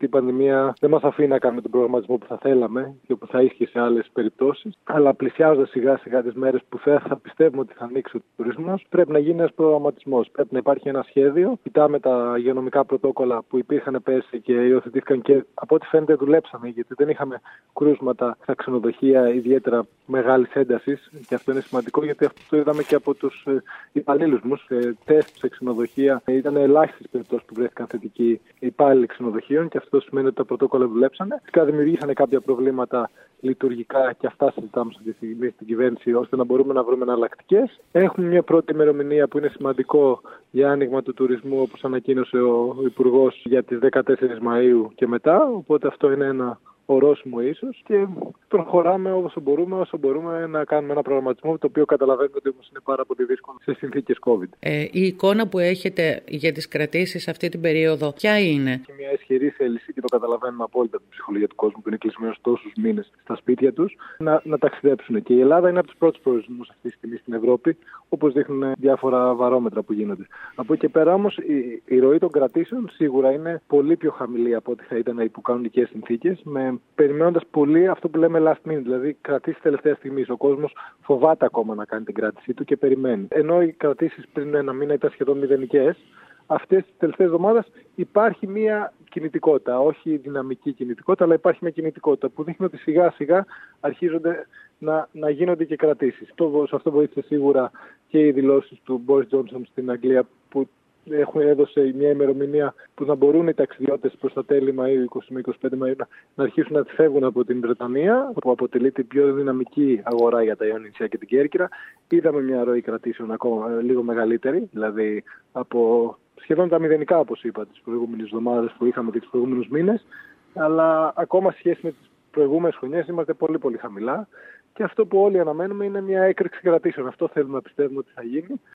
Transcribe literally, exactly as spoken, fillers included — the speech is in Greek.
αυτή η πανδημία δεν μας αφήνει να κάνουμε τον προγραμματισμό που θα θέλαμε και που θα ίσχυε σε άλλες περιπτώσεις. Αλλά πλησιάζοντας σιγά σιγά τις μέρες που θα, θα πιστεύουμε ότι θα ανοίξει ο τουρισμός, πρέπει να γίνει ένας προγραμματισμός. Πρέπει να υπάρχει ένα σχέδιο. Κοιτάμε τα υγειονομικά πρωτόκολλα που υπήρχαν πέρσι και υιοθετήθηκαν και από ό,τι φαίνεται δουλέψαμε, γιατί δεν είχαμε κρούσματα στα ξενοδοχεία ιδιαίτερα μεγάλης έντασης. Και αυτό είναι σημαντικό, γιατί αυτό το είδαμε και από τους υπαλλήλους μου. Σε τεστ σε ξενοδοχεία ήταν ελάχιστες περιπτώσεις που βρέθηκαν θετικοί υπάλληλοι ξενοδοχείων και αυτό σημαίνει ότι τα πρωτόκολλα δουλέψανε. Φυσικά δημιουργήσανε κάποια προβλήματα λειτουργικά και αυτά συζητάμε αυτή τη στιγμή στην κυβέρνηση, ώστε να μπορούμε να βρούμε εναλλακτικές. Έχουμε μια πρώτη ημερομηνία που είναι σημαντικό για άνοιγμα του τουρισμού, όπως ανακοίνωσε ο Υπουργός, για τις δεκατέσσερις Μαΐου και μετά. Οπότε αυτό είναι ένα ορόσημο ίσως και προχωράμε όσο μπορούμε, όσο μπορούμε να κάνουμε ένα προγραμματισμό, το οποίο καταλαβαίνουμε ότι όμως είναι πάρα πολύ δύσκολο σε συνθήκες COVID. Ε, η εικόνα που έχετε για τις κρατήσεις αυτή την περίοδο, ποια είναι? Έχει μια ισχυρή θέληση και το καταλαβαίνουμε απόλυτα την ψυχολογία του κόσμου που είναι κλεισμένος τόσους μήνες στα σπίτια τους, να, να ταξιδέψουν. Και η Ελλάδα είναι από τους πρώτους προορισμούς αυτή τη στιγμή στην Ευρώπη, όπως δείχνουν διάφορα βαρόμετρα που γίνονται. Από εκεί και πέρα όμως η, η ροή των κρατήσεων σίγουρα είναι πολύ πιο χαμηλή από ό,τι θα ήταν υπό κανονικές συνθήκες, με περιμένοντας πολύ αυτό που λέμε last minute, δηλαδή κρατήσεις τελευταία στιγμή. Ο κόσμος φοβάται ακόμα να κάνει την κράτησή του και περιμένει. Ενώ οι κρατήσεις πριν ένα μήνα ήταν σχεδόν μηδενικές, αυτές τις τελευταίες εβδομάδες υπάρχει μια κινητικότητα, όχι δυναμική κινητικότητα, αλλά υπάρχει μια κινητικότητα που δείχνει ότι σιγά σιγά αρχίζονται να, να γίνονται και κρατήσεις. Αυτό, σε αυτό βοήθησε σίγουρα και οι δηλώσεις του Μπόρις Τζόνσον στην Αγγλία, που έχουν έδωσε μια ημερομηνία που να μπορούν οι ταξιδιώτες προς τα τέλη Μαΐου, είκοσι με είκοσι πέντε Μαΐου, να, να αρχίσουν να φεύγουν από την Βρετανία, που αποτελεί την πιο δυναμική αγορά για τα Ιωννησία και την Κέρκυρα. Είδαμε μια ροή κρατήσεων ακόμα λίγο μεγαλύτερη, δηλαδή από σχεδόν τα μηδενικά, όπως είπα, τις προηγούμενες εβδομάδες που είχαμε και τους προηγούμενους μήνες, αλλά ακόμα σε σχέση με τις προηγούμενες χρονιές είμαστε πολύ πολύ χαμηλά. Και αυτό που όλοι αναμένουμε είναι μια έκρηξη κρατήσεων. Αυτό θέλουμε να πιστεύουμε ότι θα γίνει.